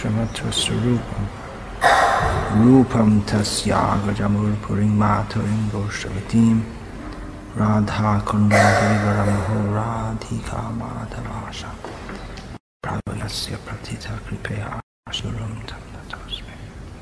Matra Sarupam Rupam Tasya Gajamur Puring Maturing Goshavatim Radha Kundadevaramho Radhika Madhavasha Prabhayasya Pratita Kripeya Asuram Tamnatasme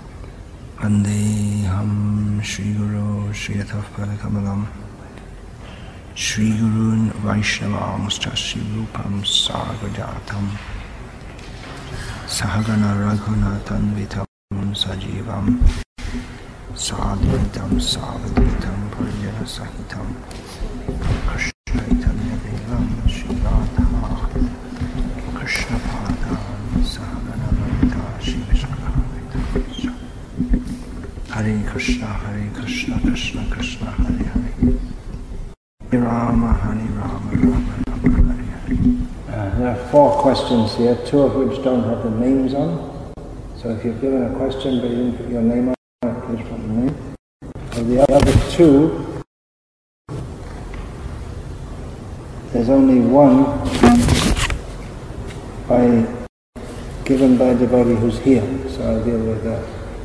Vandeham Shri Guru Shri Yathapada Kamalam Shri Gurun Vaishnavamscha Shri Rupam Sargajatam Sahagana Raghunathan Vitam Sajivam Sadvitam Savadvitam Parjana Sahitam Krishna Chaitanya Devam Shri Radha Krishna Padam Sahagana Lalita Shri Vishnu Hare Krishna Krishna Krishna Hare Hare Hare Rama Rama Rama Hare Hare. There are 4 questions here, 2 of which don't have the names on. So if you've given a question but you didn't put your name on it, please put your name. Of the other 2, there's only one given by a devotee who's here. So I'll deal with that.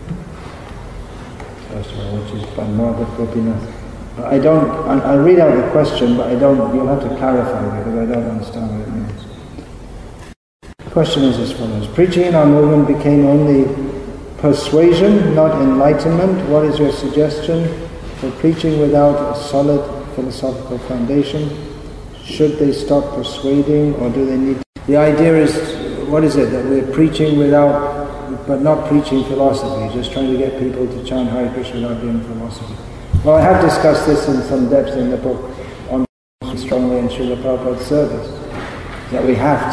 First of all, which is by Margaret Gopinath. I read out the question, but you'll have to clarify because I don't understand what it means. The question is as follows. Preaching in our movement became only persuasion, not enlightenment. What is your suggestion for preaching without a solid philosophical foundation? Should they stop persuading or do they need to? The idea is, what is it, that we're preaching but not preaching philosophy, just trying to get people to chant Hare Krishna without doing philosophy. Well, I have discussed this in some depth in the book on Strongly in Srila Prabhupada's service. That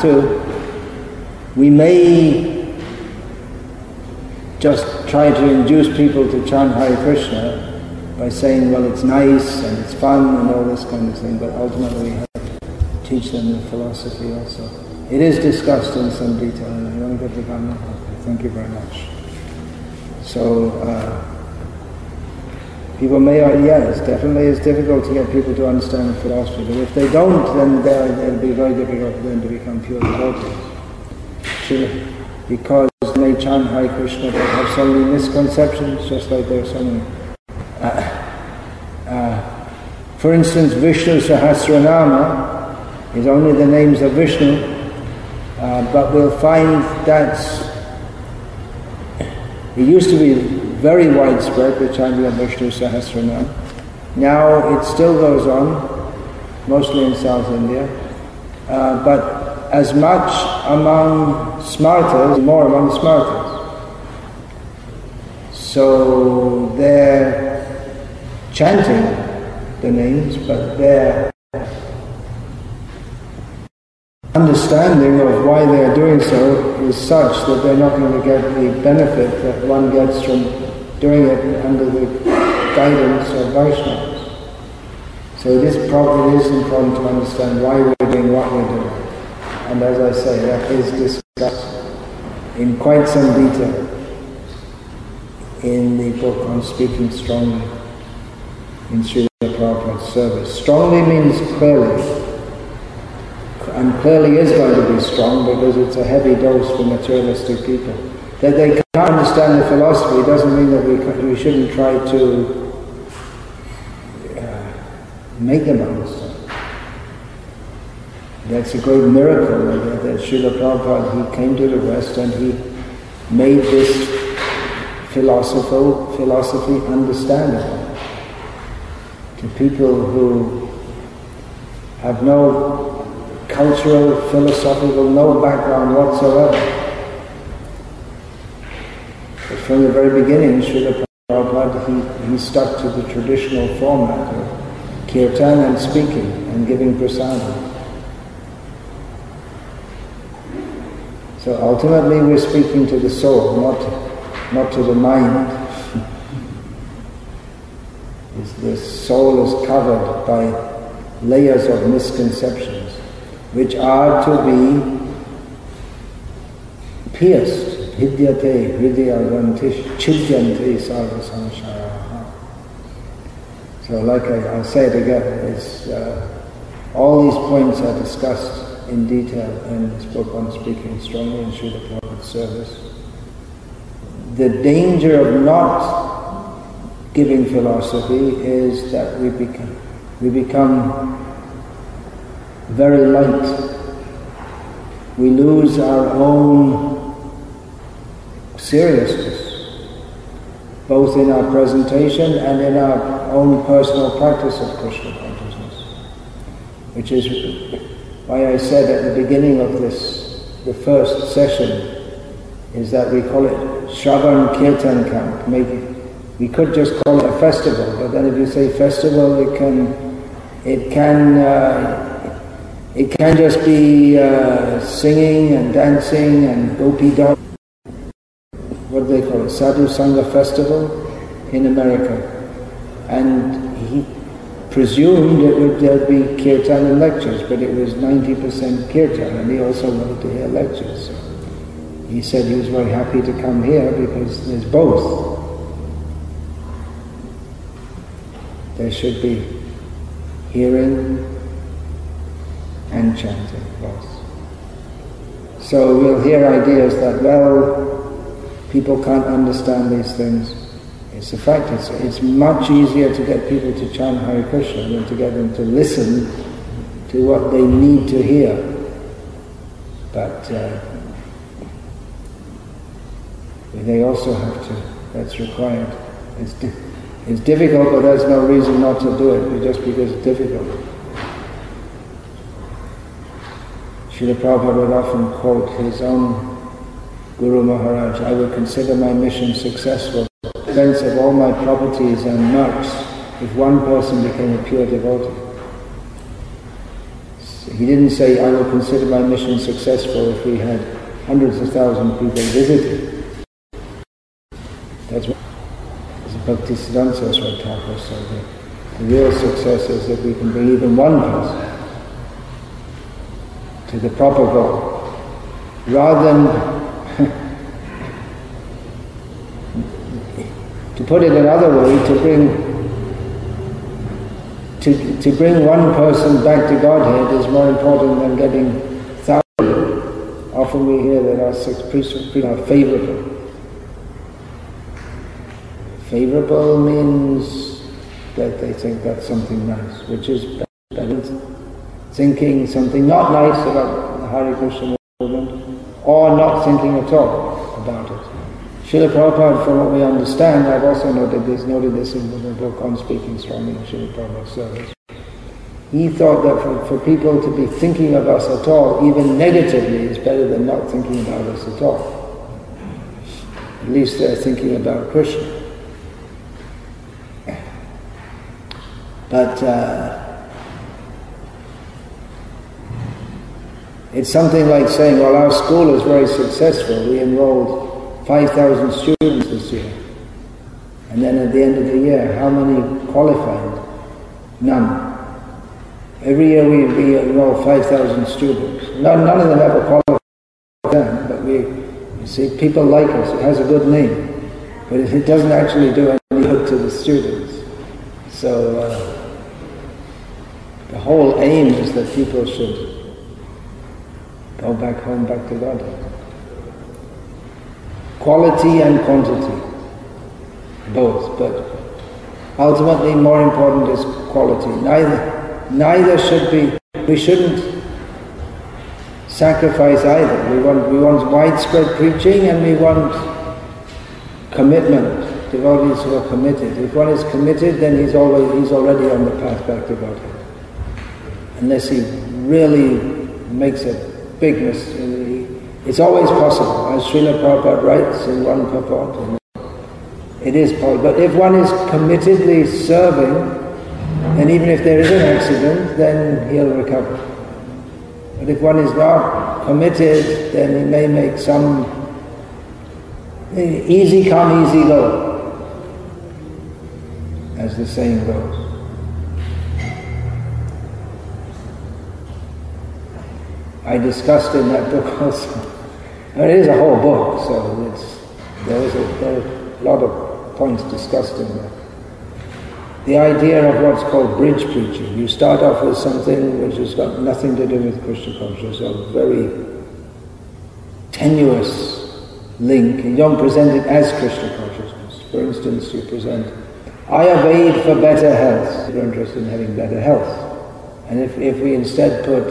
we may just try to induce people to chant Hare Krishna by saying, well, it's nice and it's fun and all this kind of thing, but ultimately we have to teach them the philosophy also. It is discussed in some detail in the Yoga. Thank you very much. So, people may, yes, definitely it's difficult to get people to understand the philosophy, but if they don't, then it'll be very difficult for them to become pure devotees. Because they chant Hare Krishna, they have so many misconceptions, just like there are so many. For instance, Vishnu Sahasranama is only the names of Vishnu, but we'll find that it used to be very widespread, the chanting of Vishnu Sahasranam. Now it still goes on, mostly in South India, but as much among Smartas, more among Smartas. So they're chanting the names, but their understanding of why they are doing so is such that they're not going to get the benefit that one gets from doing it under the guidance of Vaishnavas. So it is important to understand why we're doing what we're doing. And as I say, that is discussed in quite some detail in the book on Speaking Strongly in Srila Prabhupada's service. Strongly means clearly, and clearly is going to be strong because it's a heavy dose for materialistic people. That they can't understand the philosophy doesn't mean that we shouldn't try to make them understand. That's a great miracle that Srila Prabhupada, he came to the West and he made this philosophy understandable to people who have no cultural, philosophical, no background whatsoever. But from the very beginning, Srila Prabhupada, he stuck to the traditional format of kirtan and speaking and giving prasadam. So ultimately we're speaking to the soul, not to the mind. The soul is covered by layers of misconceptions, which are to be pierced. Hidyate, hridyagantish, chidyante sarva samsharaha. So like I'll say it again, all these points are discussed in detail in this book on Speaking Strongly in Srila Prabhupada's service. the danger of not giving philosophy is that we become very light. We lose our own seriousness, both in our presentation and in our own personal practice of Krishna consciousness. Which is why I said at the beginning of this, the first session, is that we call it Shravan Kirtan Camp. Maybe we could just call it a festival, but then if you say festival, it can just be singing and dancing and gopi dog. What do they call it? Sadhu Sangha Festival in America. And he presumed there'd be kirtan and lectures, but it was 90% kirtan, and he also wanted to hear lectures. So he said he was very happy to come here because there's both. There should be hearing and chanting both. So we'll hear ideas that, well, people can't understand these things. It's a fact, it's much easier to get people to chant Hare Krishna than to get them to listen to what they need to hear. But they also have to, that's required. It's difficult, but there's no reason not to do it, just because it's difficult. Srila Prabhupada would often quote his own Guru Maharaj, "I would consider my mission successful at the expense of all my properties and marks if one person became a pure devotee." So he didn't say, "I will consider my mission successful if we had hundreds of thousands of people visiting." That's what Bhaktisiddhanta Saraswati Thakur said. The real success is if we can bring even one person to the proper goal, rather than to put it another way, to bring one person back to Godhead is more important than getting thousands. Often we hear that our six priests are favorable. Favorable means that they think that's something nice, which is better thinking something not nice about the Hare Krishna movement, or not thinking at all about it. Srila Prabhupada, from what we understand, I've also noted this in the book on Speaking Strongly in Srila Prabhupada's service. He thought that for people to be thinking of us at all, even negatively, is better than not thinking about us at all. At least they're thinking about Krishna. But it's something like saying, well, our school is very successful. We enrolled 5,000 students this year. And then at the end of the year, how many qualified? None. Every year we enroll 5,000 students. None of them ever qualified, but you see, people like us. It has a good name. But it doesn't actually do any good to the students. So the whole aim is that people should go back home, back to God. Quality and quantity, both, but ultimately more important is quality. Neither should be, we shouldn't sacrifice either. We want widespread preaching and we want commitment. Devotees who are committed. If one is committed, then he's already on the path back to Godhead. Unless he really makes a big mistake. It's always possible, as Srila Prabhupada writes in one purport. It is possible. But if one is committedly serving, then even if there is an accident, then he'll recover. But if one is not committed, then he may make some easy come, easy go, as the saying goes. I discussed in that book also. It is a whole book, so there are a lot of points discussed in there. The idea of what's called bridge preaching. You start off with something which has got nothing to do with Krishna consciousness, a very tenuous link. You don't present it as Krishna consciousness. For instance, you present, I have aid for better health. You're interested in having better health. And if we instead put,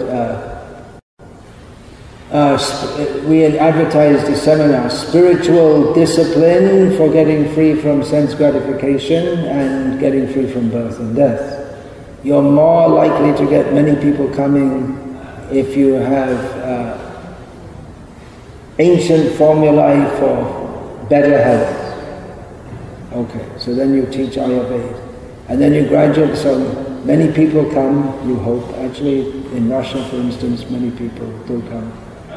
we had advertised the seminar, spiritual discipline for getting free from sense gratification and getting free from birth and death. You're more likely to get many people coming if you have ancient formulae for better health. Okay, so then you teach Ayurveda. And then you graduate, so many people come, you hope. Actually, in Russia, for instance, many people do come.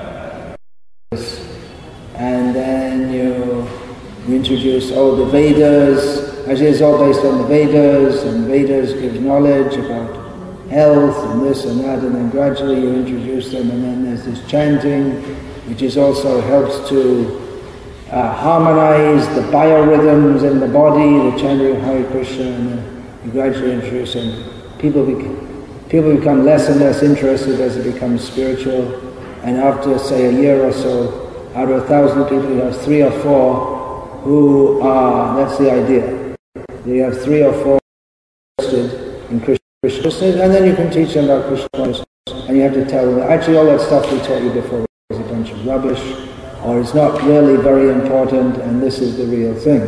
And then you introduce, the Vedas. Actually, it's all based on the Vedas, and Vedas gives knowledge about health and this and that, and then gradually you introduce them, and then there's this chanting, which is also helps to harmonize the biorhythms in the body, the chanting of Hare Krishna, and then you gradually introduce them. People become less and less interested as it becomes spiritual, and after, say, a year or so, out of 1,000 people, you have 3 or 4 who are, that's the idea. You have 3 or 4 interested in Krishna, and then you can teach them about Krishna consciousness, and you have to tell them, actually all that stuff we taught you before was a bunch of rubbish, or it's not really very important, and this is the real thing.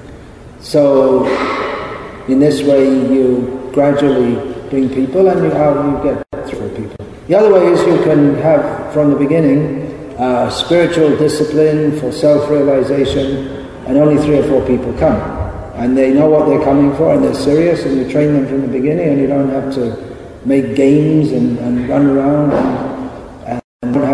So, in this way you gradually bring people, and you get through people. The other way is you can have, from the beginning, spiritual discipline for self-realization, and only 3 or 4 people come. And they know what they're coming for, and they're serious, and you train them from the beginning, and you don't have to make games and run around, and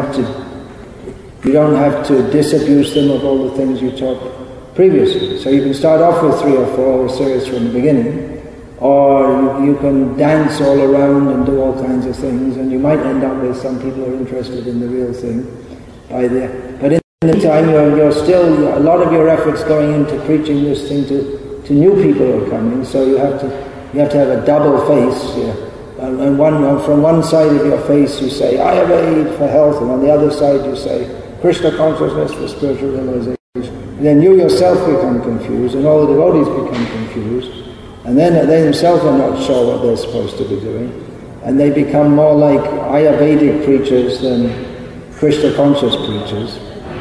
you don't have to disabuse them of all the things you taught previously. So you can start off with 3 or 4 who are serious from the beginning, or you can dance all around and do all kinds of things, and you might end up with some people who are interested in the real thing by there. But in the meantime, you're still, a lot of your efforts going into preaching this thing to new people who are coming, so you have to have a double face. And from one side of your face you say, I have aid for health, and on the other side you say, Krishna consciousness for spiritual realization. And then you yourself become confused, and all the devotees become confused, and then they themselves are not sure what they're supposed to be doing, and they become more like Ayurvedic preachers than Krishna conscious preachers.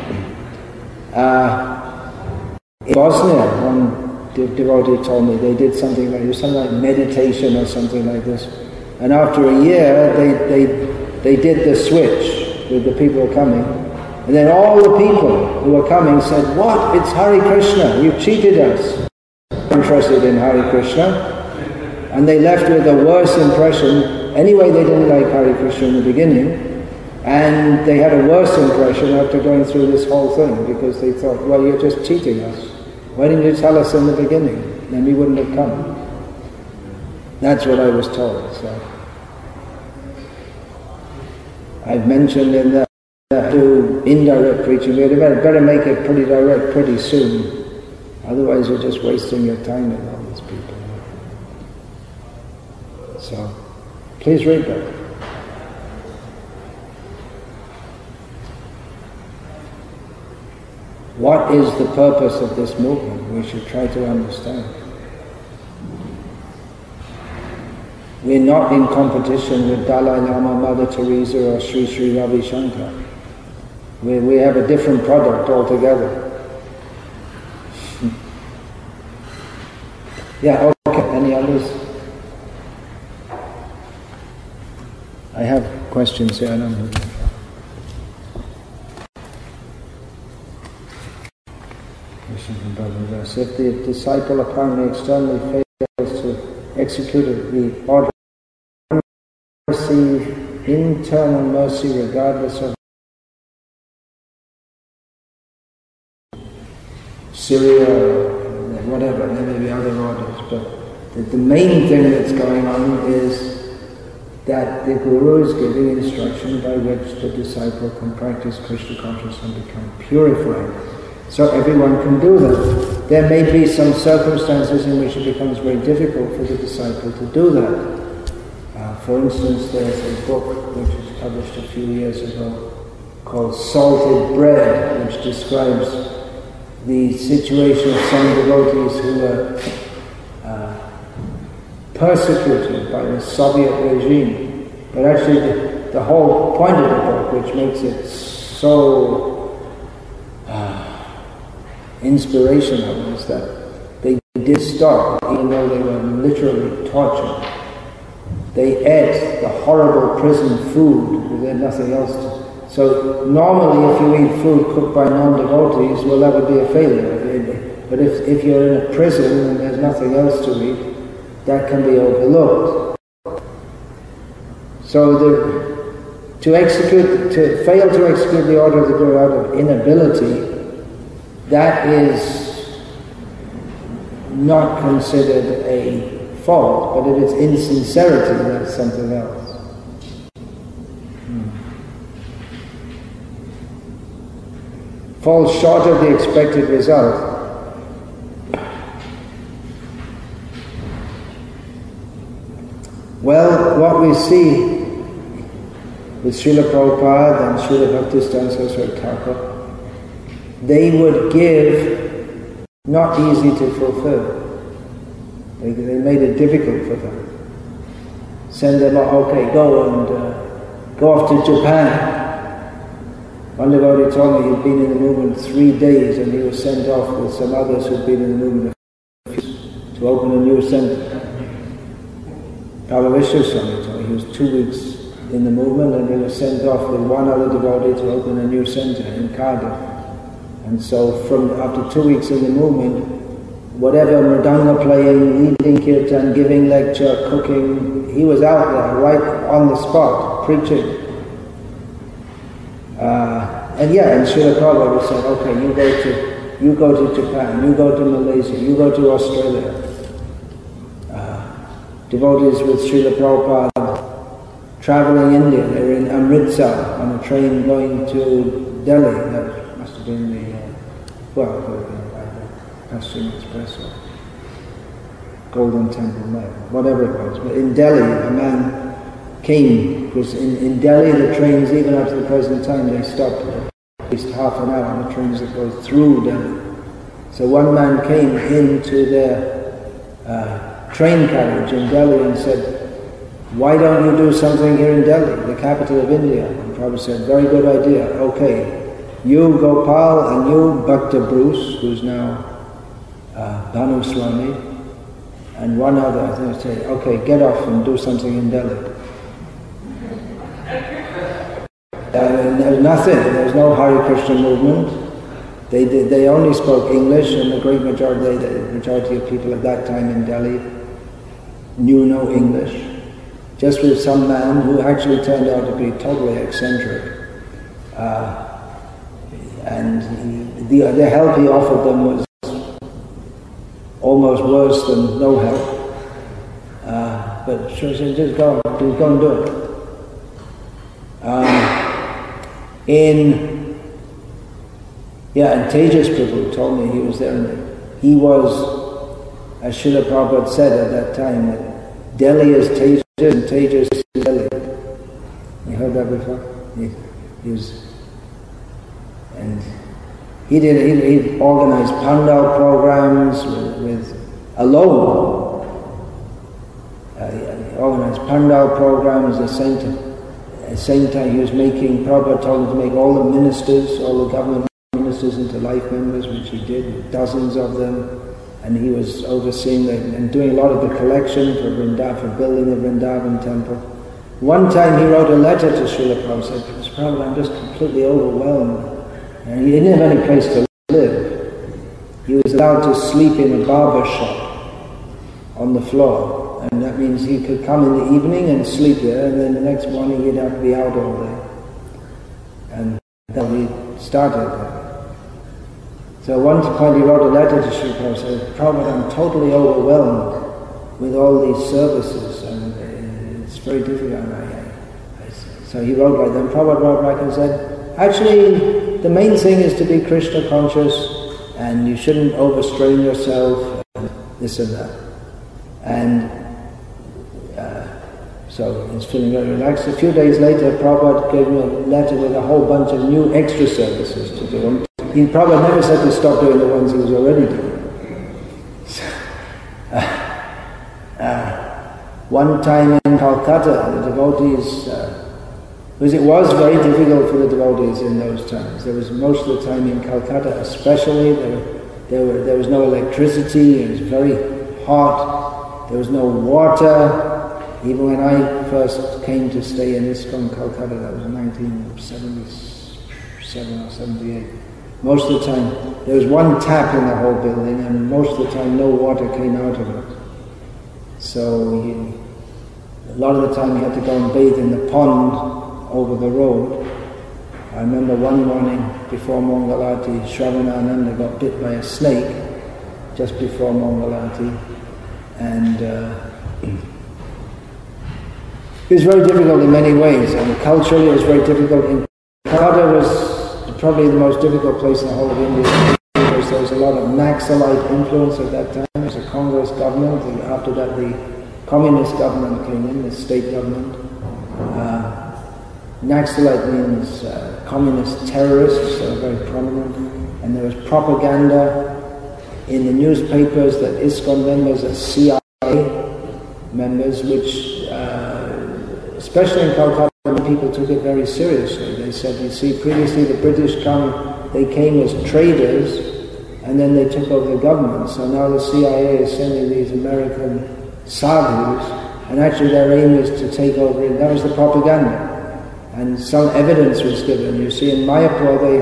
In Bosnia, one devotee told me they did something like meditation or something like this, and after a year they did the switch with the people coming, and then all the people who were coming said, what? It's Hare Krishna, you cheated us. Interested in Hare Krishna, and they left with a worse impression. Anyway, they didn't like Hare Krishna in the beginning, and they had a worse impression after going through this whole thing, because they thought, well, you're just cheating us. Why didn't you tell us in the beginning? Then we wouldn't have come. That's what I was told. So I've mentioned in that to indirect preaching, we better make it pretty direct pretty soon. Otherwise you're just wasting your time with all these people. So, please read that. What is the purpose of this movement? We should try to understand. We're not in competition with Dalai Lama, Mother Teresa, or Sri Sri Ravi Shankar. We have a different product altogether. Yeah, okay. Any others? I have questions here. I don't know. If the disciple apparently externally fails to execute the order, receive internal mercy regardless of Syria, whatever, there may be other orders, but the main thing that's going on is that the Guru is giving instruction by which the disciple can practice Krishna consciousness and become purified. So everyone can do that. There may be some circumstances in which it becomes very difficult for the disciple to do that. For instance, there's a book which was published a few years ago called Salted Bread, which describes the situation of some devotees who were persecuted by the Soviet regime. But actually the whole point of the book, which makes it so inspirational, is that they did stop, even though they were literally tortured. They ate the horrible prison food, because they had nothing else to. So normally if you eat food cooked by non-devotees, well, that would be a failure. But if you're in a prison and there's nothing else to eat, that can be overlooked. So to fail to execute the order of the Guru out of inability, that is not considered a fault, but if it's insincerity, that's something else. Falls short of the expected result. Well, what we see with Srila Prabhupada and Srila Bhaktisiddhanta Saraswati Thakur, they would give not easy to fulfill. They made it difficult for them. Send them, okay, go off to Japan. One devotee told me he'd been in the movement 3 days and he was sent off with some others who'd been in the movement to open a new center. Prabhupada Vishwaswami told me he was 2 weeks in the movement and he was sent off with one other devotee to open a new center in Cardiff. And so after 2 weeks in the movement, whatever mridanga playing, leading kirtan, giving lecture, cooking, he was out there right on the spot preaching. And Srila Prabhupada said, okay, you go to Japan, you go to Malaysia, you go to Australia. Devotees with Srila Prabhupada traveling India, they were in Amritsar on a train going to Delhi. That must have been the Paschim Express or Golden Temple Mail, whatever it was. But in Delhi, a man came, because in Delhi the trains, even up to the present time, they stopped at least half an hour on the trains that go through Delhi. So one man came into their train carriage in Delhi and said, why don't you do something here in Delhi, the capital of India? And Prabhupada said, very good idea, okay. You, Gopal, and you, Bhakta Bruce, who's now Bhanu Swami, and one other, I think, say, okay, get off and do something in Delhi. There was nothing, there was no Hare Krishna movement. They only spoke English, and the majority of people at that time in Delhi knew no English. Just with some man who actually turned out to be totally eccentric. And the help he offered them was almost worse than no help. But she said, just go and do it. And Tejas Prabhu told me he was there, and he was, as Srila Prabhupada said at that time, that Delhi is Tejas and Tejas is Delhi. You heard that before? He was, and he organized Pandal programs with alone. He organized Pandal programs at the same time he was making, Prabhupada told him to make all the ministers, all the government ministers into life members, which he did, dozens of them, and he was overseeing and doing a lot of the collection for Vrindavan, for building the Vrindavan temple. One time he wrote a letter to Srila Prabhupada, said, Prabhupada, I'm just completely overwhelmed. And he didn't have any place to live. He was allowed to sleep in a barber shop on the floor. And that means he could come in the evening and sleep there, and then the next morning he'd have to be out all day. And then he started there. So at one point he wrote a letter to Sri Prabhupada, said, Prabhupada, I'm totally overwhelmed with all these services, and it's very difficult. So he wrote like that. Prabhupada wrote back and said, actually, the main thing is to be Krishna conscious, and you shouldn't overstrain yourself, and this and that. And so he's feeling very relaxed. A few days later, Prabhupada gave me a letter with a whole bunch of new extra services to do. Prabhupada never said to stop doing the ones he was already doing. So, one time in Calcutta, the devotees, because it was very difficult for the devotees in those times. There was most of the time in Calcutta, especially there was no electricity. It was very hot. There was no water. Even when I first came to stay in ISKCON Calcutta, that was in 1977 or 78. Most of the time, there was one tap in the whole building, and most of the time no water came out of it. So a lot of the time you had to go and bathe in the pond over the road. I remember one morning before Mangalarti, Shravanananda got bit by a snake just before Mangalarti, and it was very difficult in many ways, and culturally it was very difficult. Calcutta was probably the most difficult place in the whole of India, because there was a lot of Naxalite influence at that time. There was a Congress government, and after that the communist government came in, the state government. Naxalite means communist terrorists, so very prominent, and there was propaganda in the newspapers that ISKCON members are CIA members, which especially in Calcutta, people took it very seriously. They said, you see, previously the British they came as traders, and then they took over the government. So now the CIA is sending these American sadhus, and actually their aim is to take over it. That was the propaganda. And some evidence was given. You see, in Mayapur they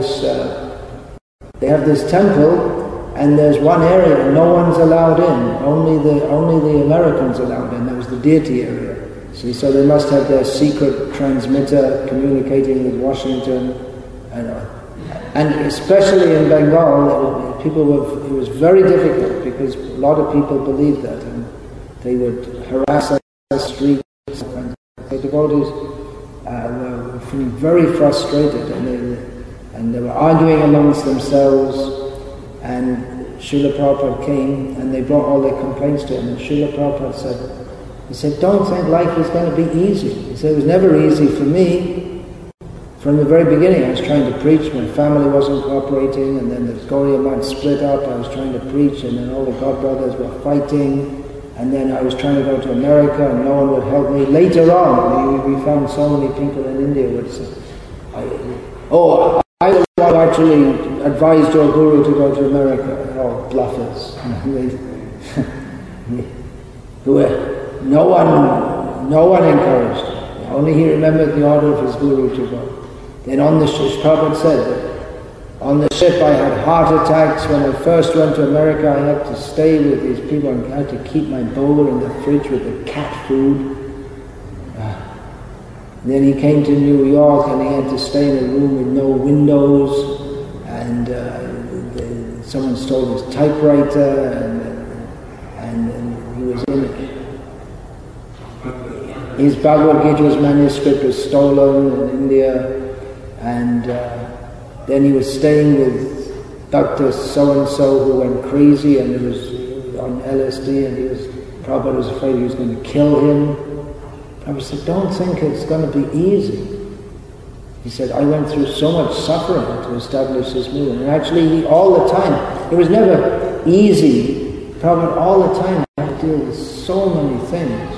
have this temple, and there's one area no one's allowed in. Only the Americans allowed in. That was the deity area. See, so they must have their secret transmitter communicating with Washington, and especially in Bengal, it was very difficult because a lot of people believed that, and they would harass us on the streets. The devotees were feeling very frustrated, and they were arguing amongst themselves. And Srila Prabhupada came, and they brought all their complaints to him. And Srila Prabhupada said, don't think life is going to be easy. He said, it was never easy for me. From the very beginning, I was trying to preach. My family wasn't cooperating, and then the Gaudiya Math split up. I was trying to preach, and then all the godbrothers were fighting. And then I was trying to go to America, and no one would help me. Later on, we found so many people in India would say, I was the one who actually advised your guru to go to America. All bluffers. No one encouraged him. Only he remembered the order of his guru to go. Then on the ship, Prabhupada said that on the ship I had heart attacks. When I first went to America, I had to stay with these people, and I had to keep my bowl in the fridge with the cat food. Then he came to New York, and he had to stay in a room with no windows, and someone stole his typewriter, and he was in it. His Bhagavad Gita's manuscript was stolen in India, and then he was staying with Dr. So-and-so who went crazy, and he was on LSD, and Prabhupada was afraid he was going to kill him. Prabhupada said, don't think it's going to be easy. He said, I went through so much suffering to establish this movement. And actually, all the time, it was never easy. Prabhupada all the time had to deal with so many things.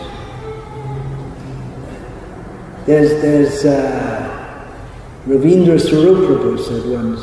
There's Ravindra Swarup Prabhu said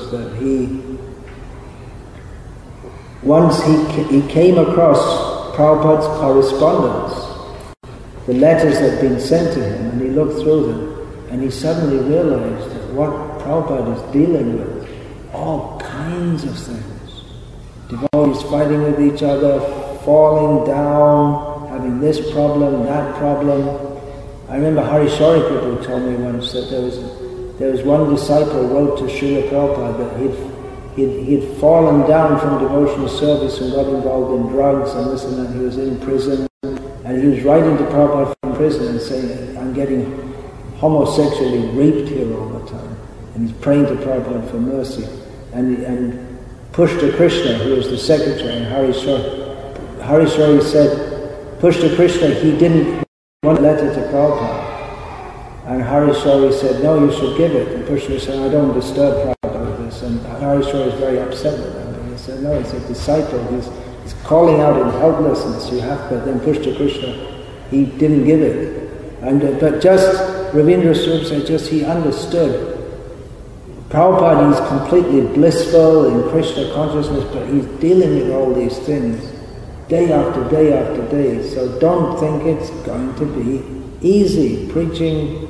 once he came across Prabhupada's correspondence, the letters that had been sent to him, and he looked through them, and he suddenly realized that what Prabhupada is dealing with, all kinds of things. Devotees fighting with each other, falling down, having this problem, that problem. I remember Harishori Prabhu told me once that there was one disciple wrote to Srila Prabhupada that he'd fallen down from devotional service and got involved in drugs and this and that. He was in prison, and he was writing to Prabhupada from prison and saying, I'm getting homosexually raped here all the time. And he's praying to Prabhupada for mercy. And Pushta Krishna, who was the secretary, and Harishori said, Pushta Krishna, he didn't want a letter to Prabhupada. And Harishori said, no, you should give it. And Pushta said, I don't disturb Prabhupada with this. and Harishwar is very upset with them. And he said, no, he's a disciple, he's calling out in helplessness, you have to then push to Krishna. He didn't give it. But just, Ravindra Swarup said, just he understood. Prabhupada is completely blissful in Krishna consciousness, but he's dealing with all these things day after day after day. So don't think it's going to be easy. Preaching,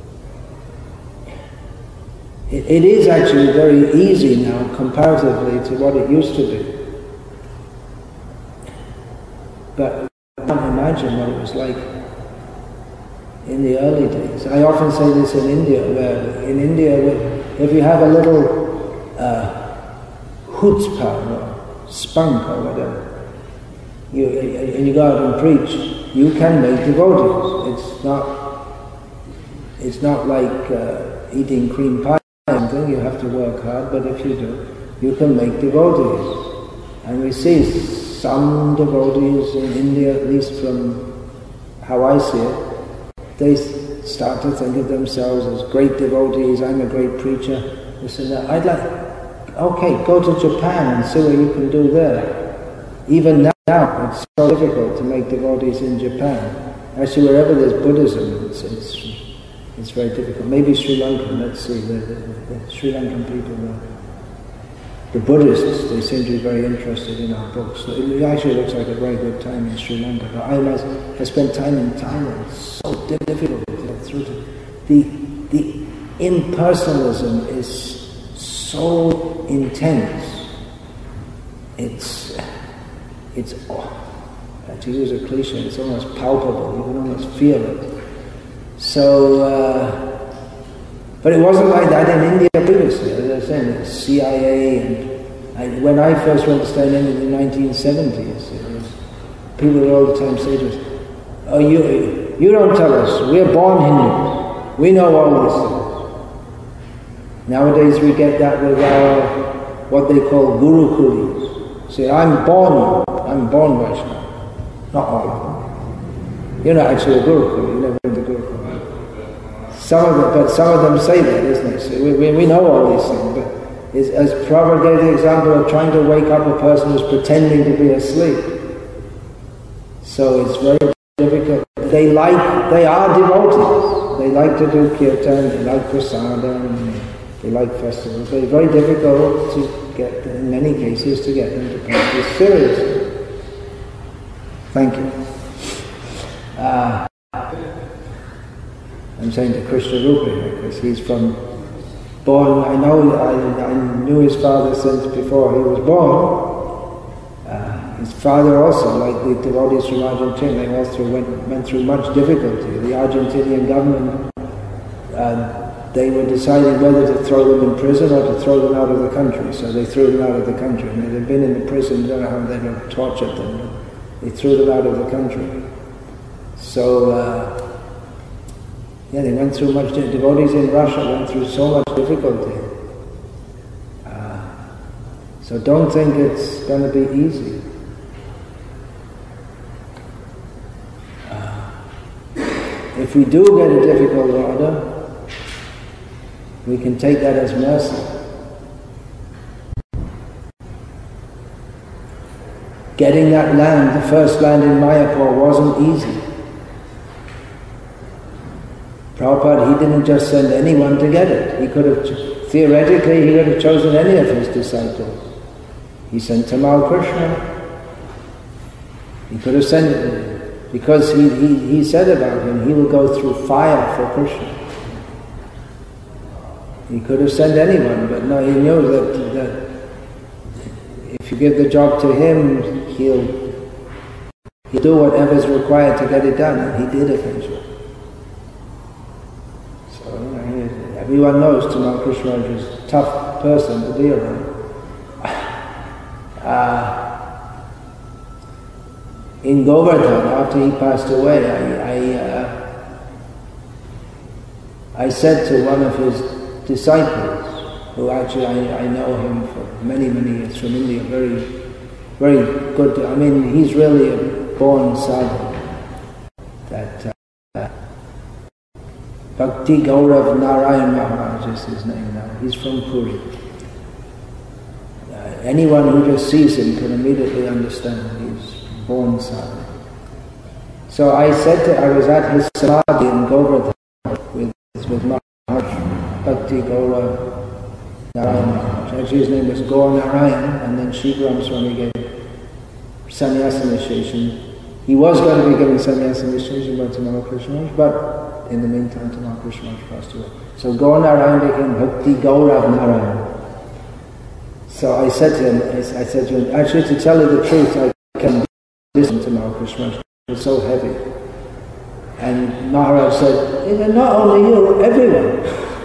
it is actually very easy now comparatively to what it used to be. But I can't imagine what it was like in the early days. I often say this in India, where if you have a little chutzpah or spunk or whatever, and you go out and preach, you can make devotees. It's not like eating cream pie or something. You have to work hard, but if you do, you can make devotees. And we see some devotees in India, at least from how I see it, they start to think of themselves as great devotees. I'm a great preacher. They say, okay, go to Japan and see what you can do there. Even now, it's so difficult to make devotees in Japan. Actually, wherever there's Buddhism, it's very difficult. Maybe Sri Lanka, let's see, the Sri Lankan people, the Buddhists, they seem to be very interested in our books. So it actually looks like a very good time in Sri Lanka. But I spent time in Thailand. It's so difficult to get through to. The impersonalism is so intense. It's to use a cliche, it's almost palpable. You can almost feel it. So. But it wasn't like that in India previously. As I was saying, the CIA and when I first went to study in the 1970s, people would all the time say to us, "Oh, you don't tell us. We're born Hindus. We know all these things." Nowadays we get that with our what they call gurukulis. Say, I'm born Vaishnava. Not all of them. You're not actually a gurukul. You never been to gurukul. But some of them say that, isn't it? So we know all these things, but as Prabhupada gave the example of trying to wake up a person who's pretending to be asleep. So it's very difficult. They are devotees. They like to do kirtan, they like prasadam, they like festivals. But it's very difficult to get, in many cases, to get them to practice seriously. Thank you. I'm saying to Krishna Rupa here, because he's born, I knew his father since before he was born. His father also, like the devotees from Argentina, they also went through much difficulty. The Argentinian government, they were deciding whether to throw them in prison or to throw them out of the country. So they threw them out of the country. And they'd been in the prison, I don't know how they had tortured them, but they threw them out of the country. So, they went through much. Devotees in Russia went through so much difficulty. So don't think it's going to be easy. If we do get a difficult order, we can take that as mercy. Getting that land, the first land in Mayapur, wasn't easy. Prabhupada, he didn't just send anyone to get it. He could have, theoretically, he could have chosen any of his disciples. He sent Tamal Krishna. He could have sent it, because he said about him, he will go through fire for Krishna. He could have sent anyone, but no, he knew that if you give the job to him, he'll do whatever is required to get it done, and he did eventually. Everyone knows Tamal Krishna is a tough person to deal with. In Govardhan, after he passed away, I said to one of his disciples, who actually I know him for many, many years from India, very, very good. I mean, he's really a born sadhu. That Bhakti Gaurav Narayan Maharaj is his name now. He's from Puri. anyone who just sees him can immediately understand he's born sadhu. So I was at his samadhi in Govardhan with Maharaj Bhakti Gaura Narayan Maharaj. Actually his name was Gaur Narayan, and then Shivaram Swami gave sannyasa initiation. He was going to be given sannyasa initiation by Tamal Krishna, but in the meantime Tamal Krishna passed away. So Gaur Narayan became Bhakti Gaurav Narayan. So I said to him, actually to tell you the truth, I can't listen to Tamal Krishna. It's so heavy. And Maharaj said, not only you, everyone.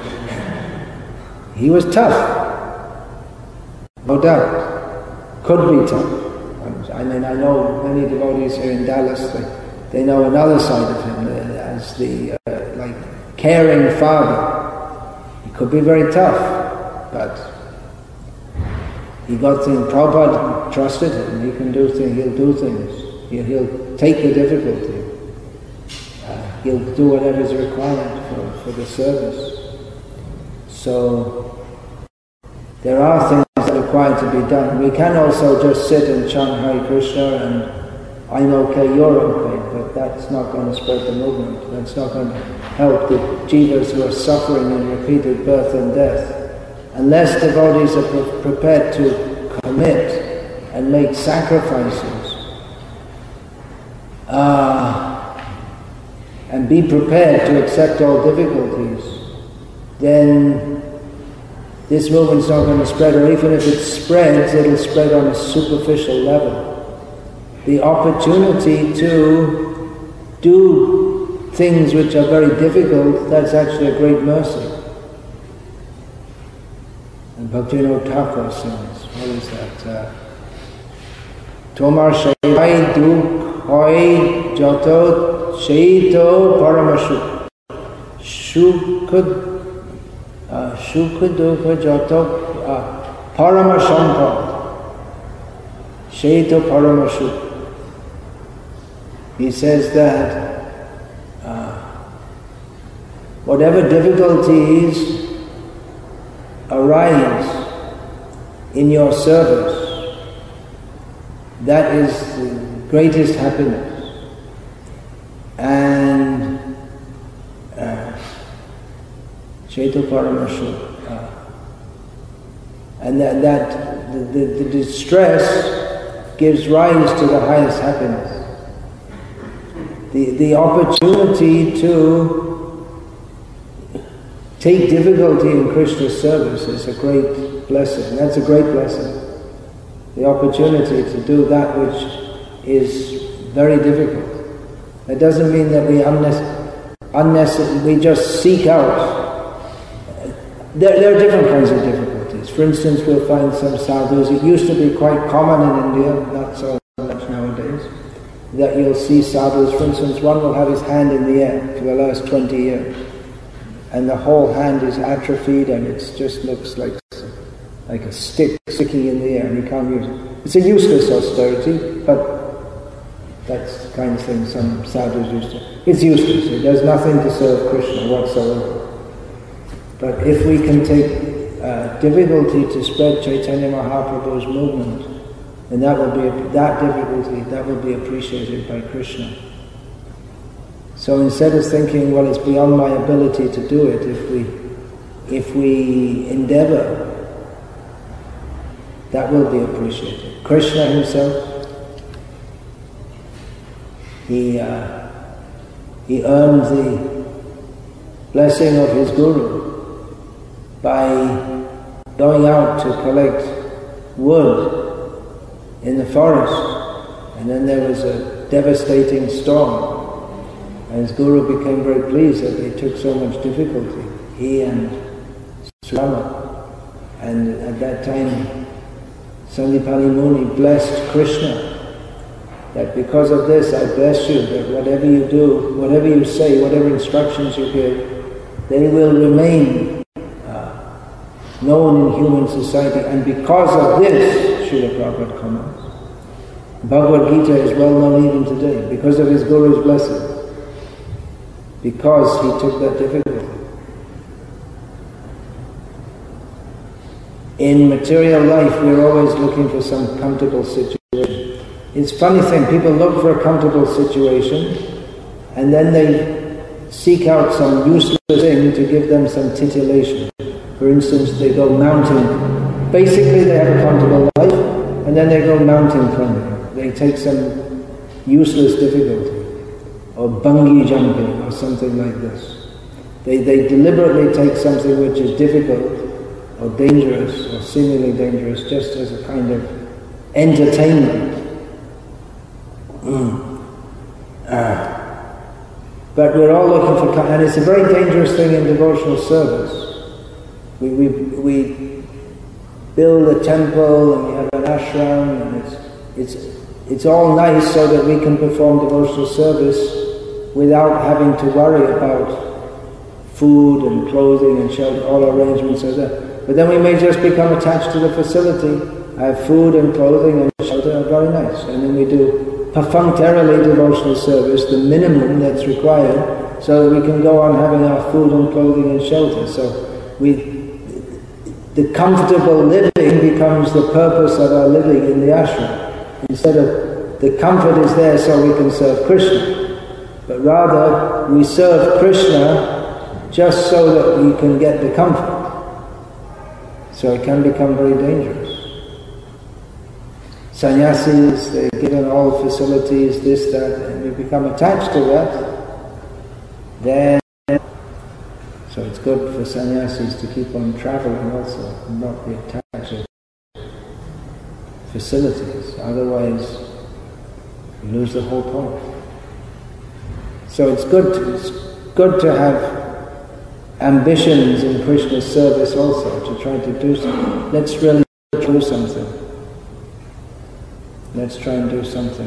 He was tough. No doubt. Could be tough. I mean, I know many devotees here in Dallas, they know another side of him as the caring father. He could be very tough, but he got things. Prabhupada trusted him. He can do things. He'll do things. He'll take the difficulty. He'll do whatever is required for the service. So there are things that are required to be done. We can also just sit and chant Hare Krishna and I'm okay, you're okay, but that's not going to spread the movement. That's not going to help the jivas who are suffering in repeated birth and death. Unless devotees are prepared to commit and make sacrifices, and be prepared to accept all difficulties, then this movement's not going to spread, or even if it spreads, it'll spread on a superficial level. The opportunity to do things which are very difficult, that's actually a great mercy. And Bhaktivinoda Thakur says, what is that? Tomar Shai Duk Hoi Jato Shaito Paramashu Shukadukha Jato Paramashampad Shaito Paramashu. He says that whatever difficulties arise in your service, that is the greatest happiness. And Chaito Paramashu, and that the distress gives rise to the highest happiness. The opportunity to take difficulty in Krishna's service is a great blessing. That's a great blessing. The opportunity to do that which is very difficult. It doesn't mean that we unnecessarily just seek out. There are different kinds of difficulties. For instance, we'll find some sadhus, it used to be quite common in India, not so much nowadays, that you'll see sadhus, for instance, one will have his hand in the air for the last 20 years, and the whole hand is atrophied and it just looks like a stick sticking in the air and he can't use it. It's a useless austerity, but that's the kind of thing some sadhus used to. It's useless. It does nothing to serve Krishna whatsoever. But if we can take difficulty to spread Chaitanya Mahaprabhu's movement, then that will be appreciated by Krishna. So instead of thinking, well, it's beyond my ability to do it, if we endeavor, that will be appreciated. Krishna himself, he earned the blessing of his guru by going out to collect wood in the forest, and then there was a devastating storm, and his guru became very pleased that they took so much difficulty, he and Sudama. And at that time Sandipani Muni blessed Krishna, that because of this I bless you, that whatever you do, whatever you say, whatever instructions you give, they will remain known in human society. And because of this, Srila Prabhupada comments, Bhagavad Gita is well known even today, because of his Guru's blessing, because he took that difficulty. in material life we're always looking for some comfortable situation. It's a funny thing, people look for a comfortable situation and then they seek out some useless thing to give them some titillation. For instance, they go mountain. Basically they have a comfortable life and then they go mountain climbing. They take some useless difficulty, or bungee jumping or something like this. They deliberately take something which is difficult or dangerous or seemingly dangerous just as a kind of entertainment. But we're all looking for, and it's a very dangerous thing in devotional service. We build a temple and we have an ashram, and it's all nice so that we can perform devotional service without having to worry about food and clothing and shelter, all arrangements are there. But then we may just become attached to the facility. I have food and clothing and shelter are very nice. And then we do perfunctorily devotional service, the minimum that's required, so that we can go on having our food and clothing and shelter. So the comfortable living becomes the purpose of our living in the ashram. Instead of the comfort is there so we can serve Krishna, but rather we serve Krishna just so that we can get the comfort. So it can become very dangerous. Sannyasis, they're given all facilities, this, that, and we become attached to that. Then, so it's good for sannyasis to keep on traveling also, and not be attached to facilities. Otherwise, you lose the whole point. So it's good to have ambitions in Krishna's service also, to try to do something. Let's really do something. Let's try and do something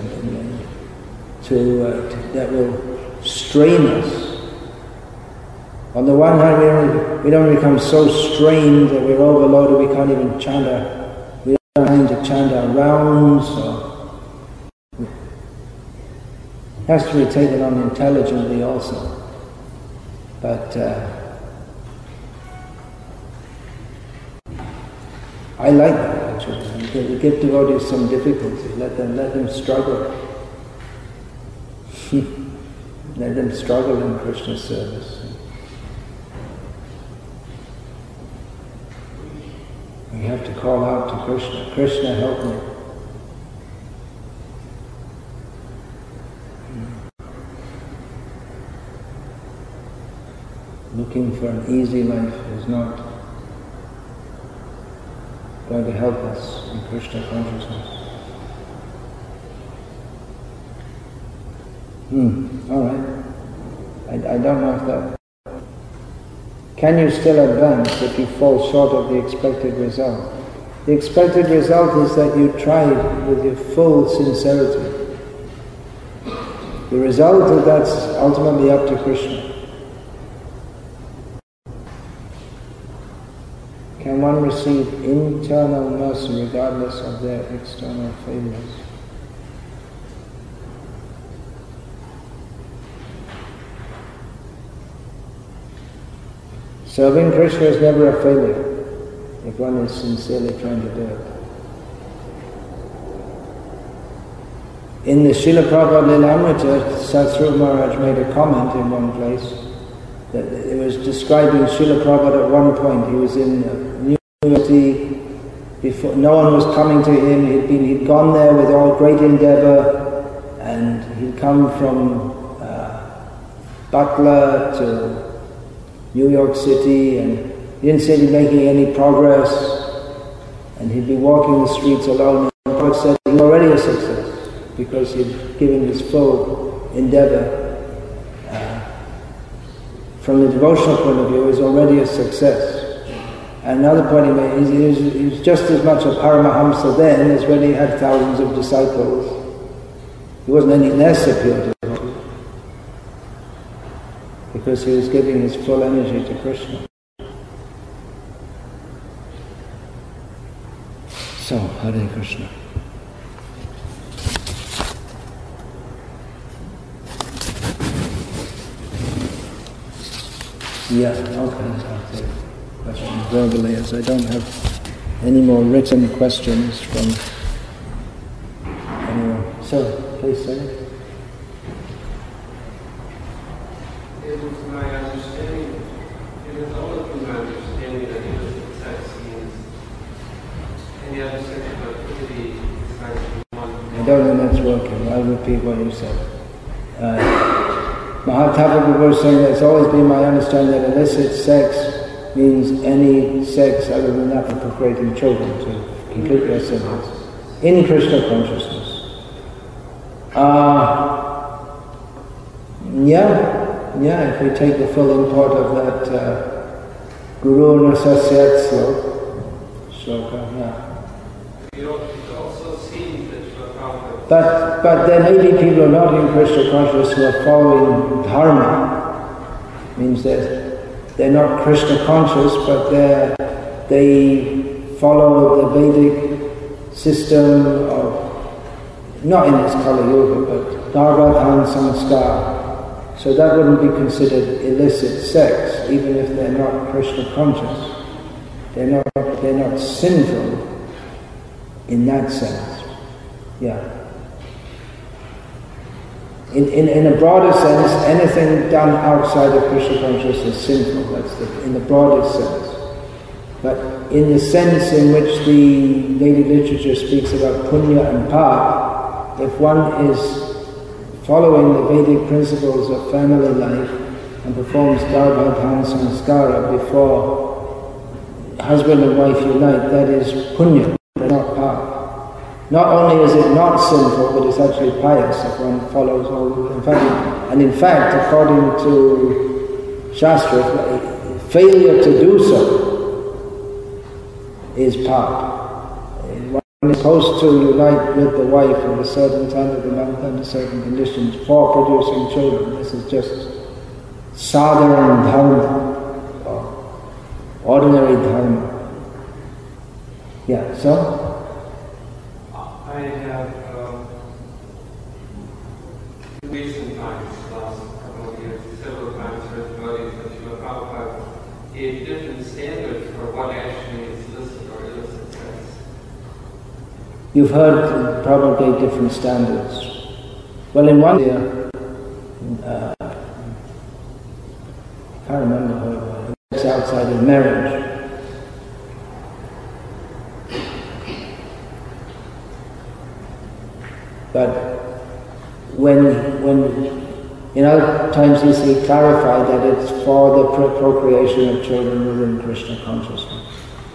that will strain us. On the one hand, we don't become so strained that we're overloaded we can't even chant we don't have to chant our rounds. It has to be taken on intelligently also. But I like that actually. We give devotees some difficulty. Let them struggle. Let them struggle in Krishna's service. We have to call out to Krishna. Krishna, help me. Looking for an easy life is not going to help us in Krishna consciousness. All right. I don't know if that... Can you still advance if you fall short of the expected result? The expected result is that you tried with your full sincerity. The result of that's ultimately up to Krishna. Can one receive internal mercy regardless of their external failures? Serving Krishna is never a failure if one is sincerely trying to do it. In the Srila Prabhupada Lilamrita, Satsrupa Maharaj made a comment in one place that it was describing Srila Prabhupada at one point. He was in New York City, before no one was coming to him. He'd gone there with all great endeavor, and he'd come from Butler to New York City, and he didn't seem to be making any progress, and he'd be walking the streets alone, and Prabhupada said he was already a success because he'd given his full endeavor. From the devotional point of view, he was already a success. And another point he made, he was just as much a Paramahamsa then as when he had thousands of disciples. He wasn't any less a pure devotee, because he was giving his full energy to Krishna. So, Hare Krishna. Yeah, okay, I'll take questions verbally, as I don't have Any more written questions from anyone? So, please say it. It was my understanding, it has always been my understanding that illicit sex means any other sexual activity besides one. I don't think that's working. I'll repeat what you said. Mahatma was saying that it's always been my understanding that illicit sex means any sex other than that of procreating children to complete your sentence in Krishna consciousness. If we take the full import of that Guru Nasasyat sloka, It also seems that But there may be people who are not in Krishna consciousness who are following dharma. Means that they're not Krishna conscious, but they follow the Vedic system of, not in this Kali Yuga, but Dharmadhan Samskar. So that wouldn't be considered illicit sex, even if they're not Krishna conscious. They're not sinful in that sense. Yeah. In a broader sense, anything done outside of Krishna consciousness is sinful. That's in the broadest sense. But in the sense in which the Vedic literature speaks about punya and pap, if one is following the Vedic principles of family life and performs dharmadhan samskara before husband and wife unite, that is punya, not pap. Not only is it not sinful, but it's actually pious if one follows all the... In fact, according to Shastra, failure to do so is pap. One is supposed to unite with the wife at a certain time of the month under certain conditions for producing children. This is just sadharan dharma, or ordinary dharma. Yeah, so? I have, in recent times, the last couple of years, several times heard devotees that Srila Prabhupada gave different standards for what actually is illicit or illicit sex. You've heard Prabhupada gave different standards. Well, in one year, I can't remember how it was, sex outside of marriage. But when in other times he clarified that it's for the procreation of children within Krishna consciousness.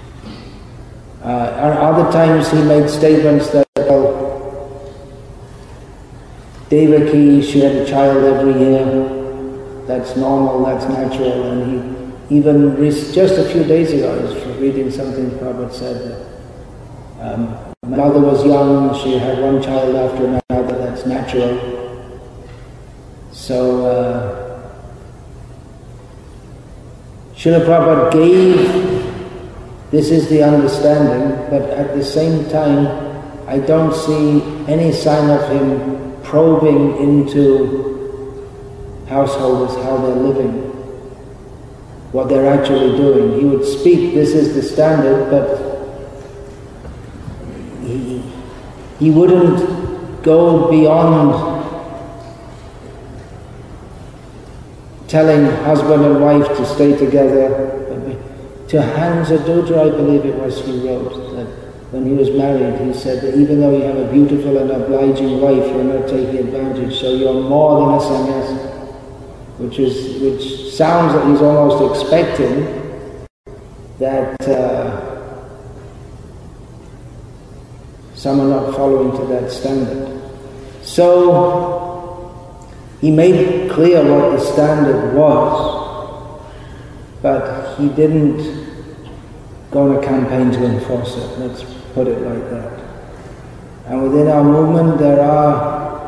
And other times he made statements that, Devaki, she had a child every year, that's normal, that's natural, and he even, just a few days ago, I was reading something Prabhupada said, my mother was young, she had one child after another, that's natural. So, Srila Prabhupada gave, this is the understanding, but at the same time, I don't see any sign of him probing into householders, how they're living, what they're actually doing. He would speak, this is the standard, but he wouldn't go beyond telling husband and wife to stay together. To Hansa Dudra, I believe it was, he wrote that when he was married, he said that even though you have a beautiful and obliging wife, you're not taking advantage, so you're more than a sannyasi. Which sounds that he's almost expecting that some are not following to that standard. So he made it clear what the standard was, but he didn't go on a campaign to enforce it, let's put it like that. And within our movement there are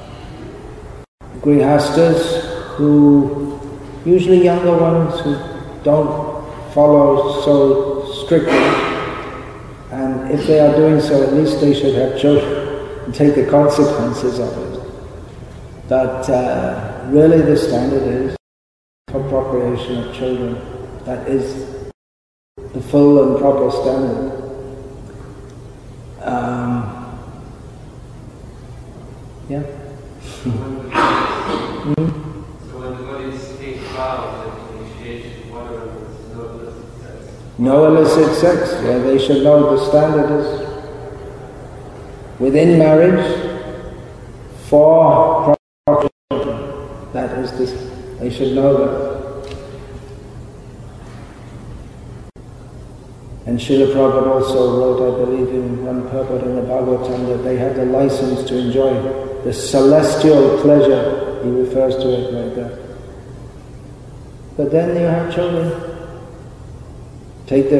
grihastas who, usually younger ones, who don't follow so strictly, and if they are doing so, at least they should have children and take the consequences of it. But really the standard is for procreation of children. That is the full and proper standard. Yeah. So when devotees take vows of initiation, one of them is no illicit sex. No illicit sex. Yeah, they should know the standard is within marriage for proper children. That is this. They should know that. And Srila Prabhupada also wrote, I believe, in one purport in the Bhagavatam that they had the license to enjoy the celestial pleasure. He refers to it like that. But then you have children. Take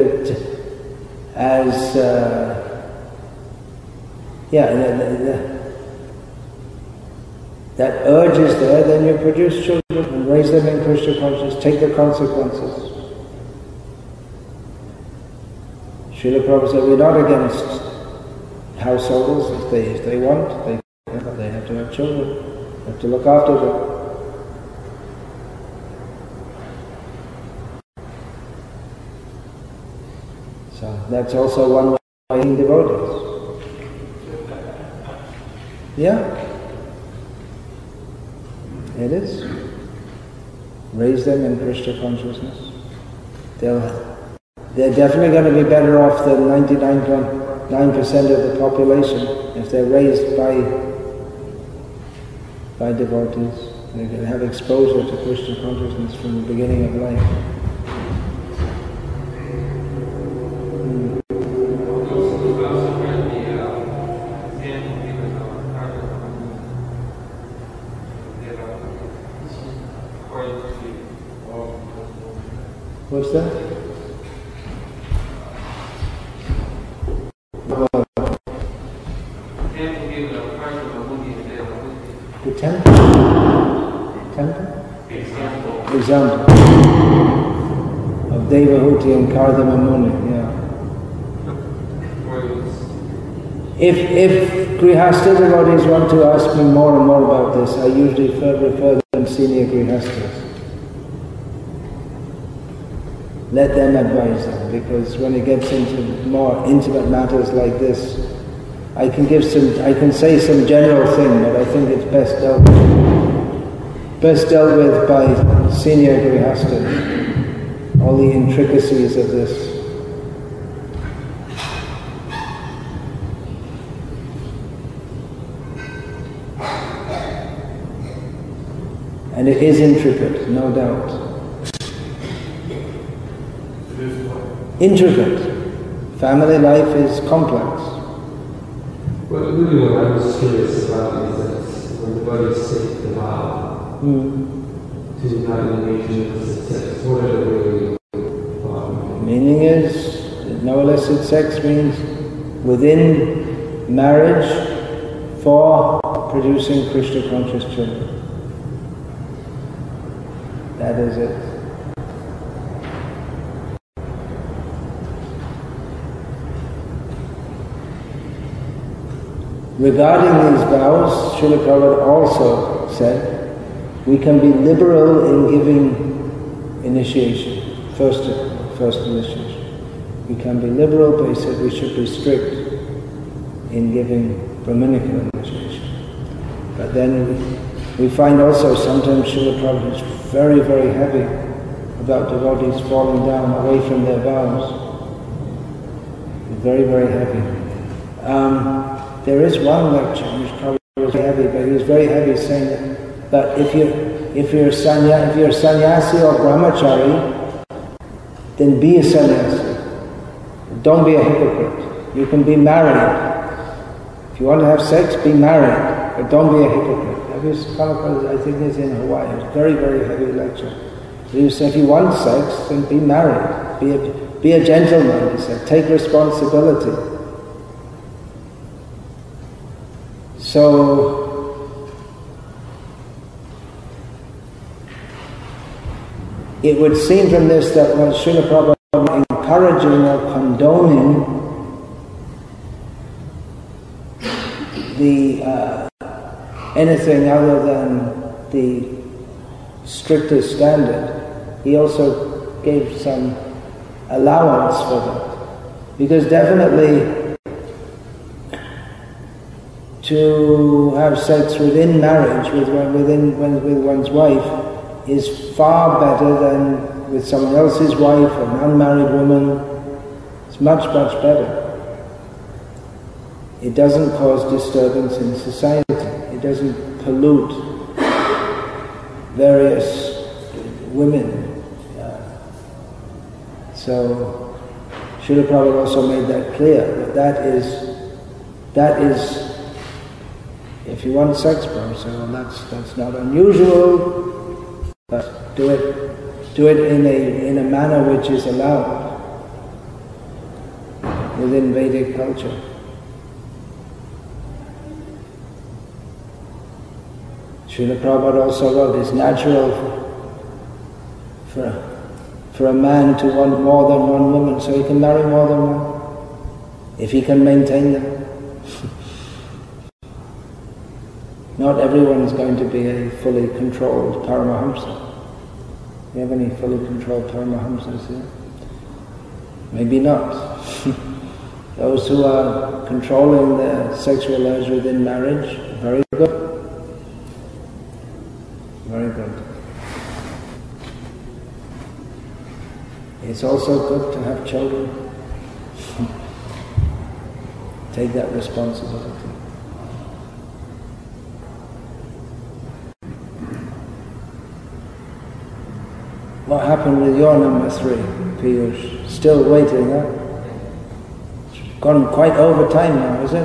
that urge is there, then you produce children and raise them in Krishna consciousness. Take the consequences. Srila Prabhupada said, we're not against householders. If they want, they have to have children. They have to look after them. So that's also one way in devotees. Yeah, it is. Raise them in Krishna consciousness. They're definitely going to be better off than 99.9% of the population if they're raised by devotees. They're going to have exposure to Krishna consciousness from the beginning of life. What's that? The temple? Example of Devahuti and Kardama Muni, yeah. If Grihastha devotees want to ask me more and more about this, I usually refer them senior Grihasthas. Let them advise them, because when it gets into more intimate matters like this, I can say some general thing, but I think it's best dealt with by senior Grihasthas, all the intricacies of this. And it is intricate, no doubt. Intricate. Family life is complex. What really what I was curious about is that when the body take the vow to not engage in illicit sex, what are the really meaning is, no illicit sex means within marriage for producing Krishna conscious children. That is it. Regarding these vows, Srila Prabhupada also said, we can be liberal in giving initiation, first initiation. We can be liberal, but he said we should be strict in giving Brahminical initiation. But then we find also sometimes Srila Prabhupada is very, very heavy about devotees falling down away from their vows. Very, very heavy. There is one lecture which probably was heavy, but he was very heavy saying that if you're sannyasi or brahmachari, then be a sannyasi. Don't be a hypocrite. You can be married. If you want to have sex, be married, but don't be a hypocrite. I think it's in Hawaii. It was a very, very heavy lecture. So he said, if you want sex, then be married. Be a gentleman, he said. Take responsibility. So, it would seem from this that when Srila Prabhupada is encouraging or condoning anything other than the strictest standard, he also gave some allowance for that. Because definitely to have sex within marriage with one's wife is far better than with someone else's wife or an unmarried woman. It's much, much better. It doesn't cause disturbance in society. It doesn't pollute various women. So Srila Prabhupada also made that clear, that is, if you want sex, Prabhupada said, well, that's not unusual, but do it in a manner which is allowed within Vedic culture. Srila Prabhupada also wrote, it's natural for a man to want more than one woman, so he can marry more than one, if he can maintain them. Not everyone is going to be a fully controlled Paramahamsa. Do you have any fully controlled Paramahamsas here? Maybe not. Those who are controlling their sexual urge within marriage, very good. Very good. It's also good to have children. Take that responsibility. What happened with your number 3, Piyush? Still waiting, huh? It's gone quite over time now, is it?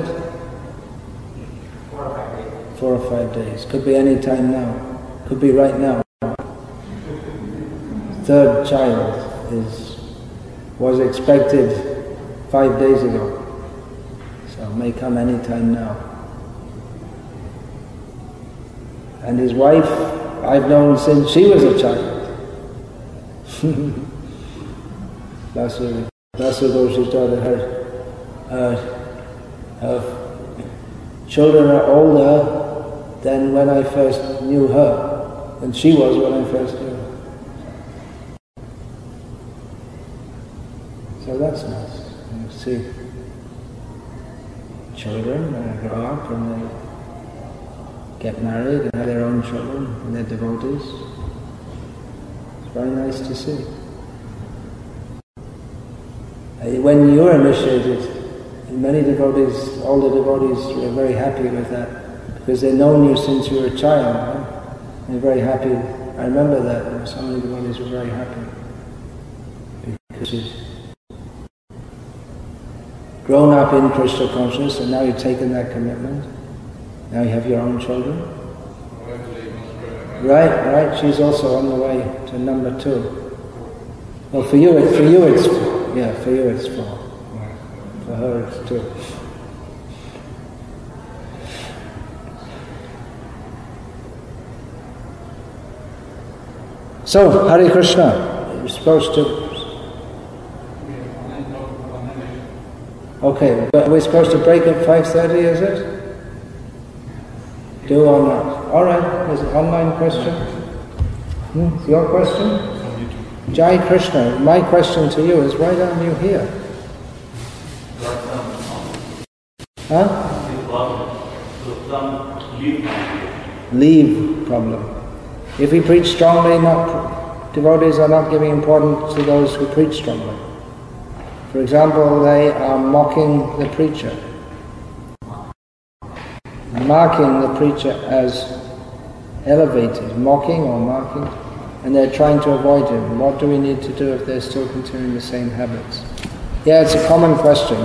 4 or 5 days. 4 or 5 days. Could be any time now. Could be right now. 3rd child was expected 5 days ago. So may come any time now. And his wife, I've known since she was a child. Vasudev Goshi's daughter, her children are older than when I first knew her, than she was when I first knew her. So that's nice. You see children grow up and they get married and have their own children and they're devotees. It's very nice to see. When you were initiated, many devotees, older devotees, were very happy with that because they've known you since you were a child. Right? They're very happy. I remember that. So many devotees were very happy because you've grown up in Krishna consciousness and now you've taken that commitment. Now you have your own children. Right. She's also on the way to number 2. Well, for you it's 4. For her it's 2. So, Hare Krishna, you're supposed to... Okay, but we're supposed to break at 5:30, is it? Do or not? All right, there's an online question. Your question? Jai Krishna, my question to you is, why aren't you here? Huh? Leave problem. If we preach strongly, devotees are not giving importance to those who preach strongly. For example, they are mocking the preacher, marking the preacher as elevated, mocking or marking, and they're trying to avoid him. What do we need to do if they're still continuing the same habits? Yeah, it's a common question.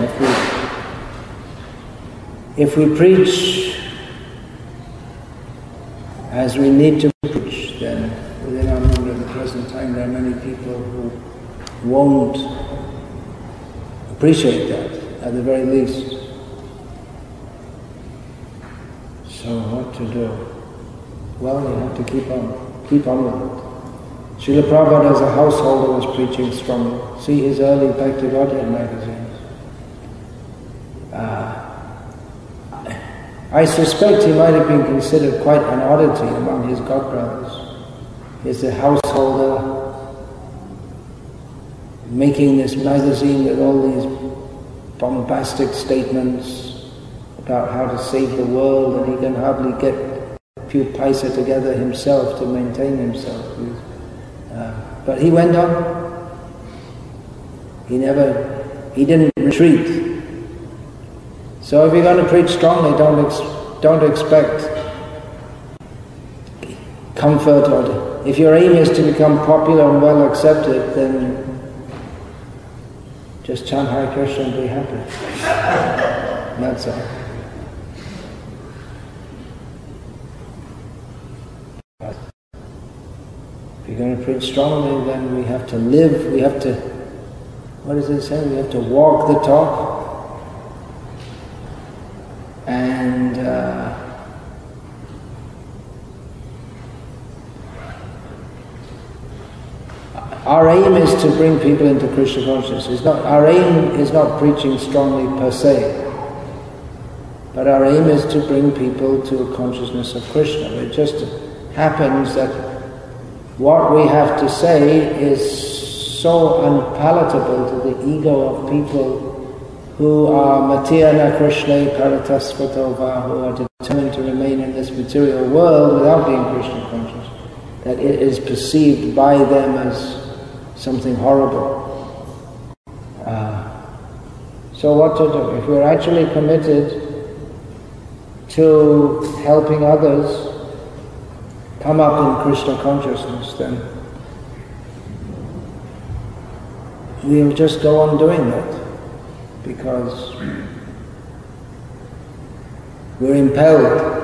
If we preach as we need to preach, then within our movement at the present time there are many people who won't appreciate that, at the very least. So what to do? Well, you have to keep on with it. Srila Prabhupada as a householder was preaching strongly. See his early Bhakti Gaudiya magazines. I suspect he might have been considered quite an oddity among his godbrothers. He's a householder making this magazine with all these bombastic statements about how to save the world, and he can hardly get a few paisa together himself to maintain himself. But he went on. He didn't retreat. So if you're going to preach strongly, don't expect comfort, or if your aim is to become popular and well accepted, then just chant Hare Krishna and be happy. That's all. If you're going to preach strongly, then we have to live, we have to, what does it say? We have to walk the talk, and our aim is to bring people into Krishna consciousness. Our aim is not preaching strongly per se, but our aim is to bring people to a consciousness of Krishna. It just happens that what we have to say is so unpalatable to the ego of people who are Matyana Krishna Paratasvatova, who are determined to remain in this material world without being Krishna conscious, that it is perceived by them as something horrible. So what to do? If we're actually committed to helping others come up in Krishna consciousness, then we'll just go on doing that, because we're impelled.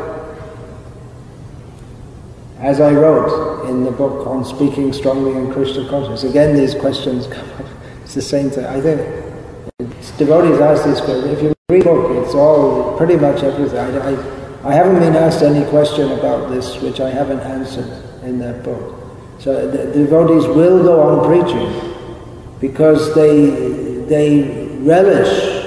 As I wrote in the book on speaking strongly in Krishna consciousness, again these questions come up. It's the same thing. I think devotees ask these questions. If you read the book, it's all pretty much everything. I haven't been asked any question about this which I haven't answered in that book. So the devotees will go on preaching because they relish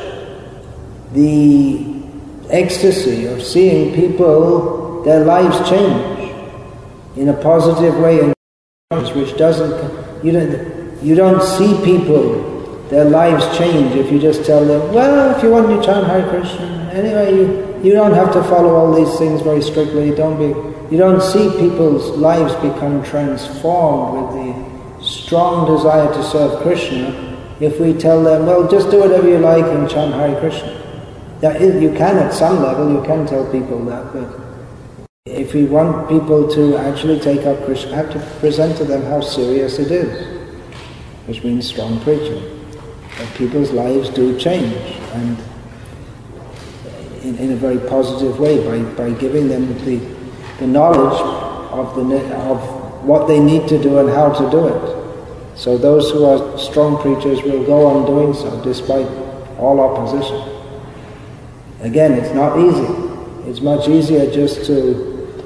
the ecstasy of seeing people, their lives change in a positive way, which doesn't, you don't see people, their lives change if you just tell them, well, if you want to chant Hare Krishna, anyway, you don't have to follow all these things very strictly. You don't see people's lives become transformed with the strong desire to serve Krishna if we tell them, well, just do whatever you like and chant Hare Krishna. You can at some level, you can tell people that, but if we want people to actually take up Krishna, we have to present to them how serious it is, which means strong preaching. That people's lives do change, and in a very positive way, by giving them the knowledge of what they need to do and how to do it. So those who are strong preachers will go on doing so despite all opposition. Again, it's not easy. It's much easier just to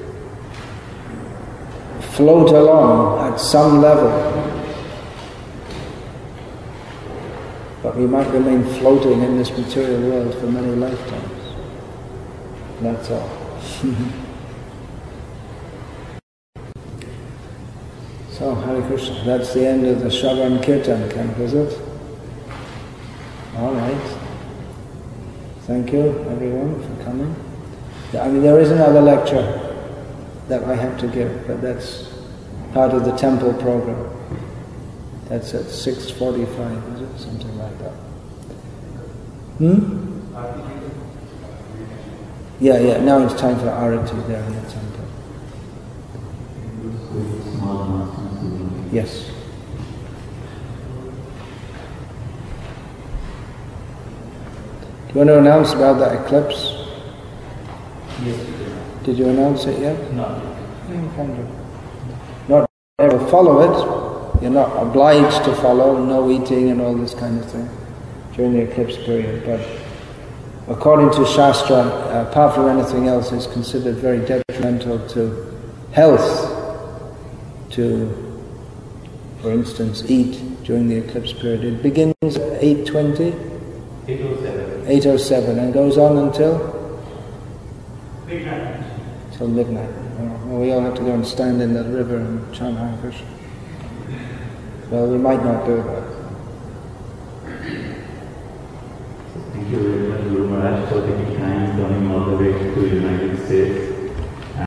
float along at some level, but we might remain floating in this material world for many lifetimes. That's all. So, Hare Krishna, that's the end of the Shravan Kirtan camp, is it? All right. Thank you, everyone, for coming. I mean, there is another lecture that I have to give, but that's part of the temple program. That's at 6:45, is it? Something like that. Yeah, now it's time for Arati there in the temple. Yes. Do you want to announce about the eclipse? Yes. Did you announce it yet? No. You can do. Not ever follow it. You're not obliged to follow, no eating and all this kind of thing during the eclipse period. But according to Shastra, apart from anything else, it's considered very detrimental to health to, for instance, eat during the eclipse period. It begins at 8:20? 8:07. 8:07 and goes on until? Midnight. Till midnight. Well, we all have to go and stand in that river and chant Hare Krishna. Well, we might not do that. Thank you very much, Guru Maharaj, for taking time coming to unite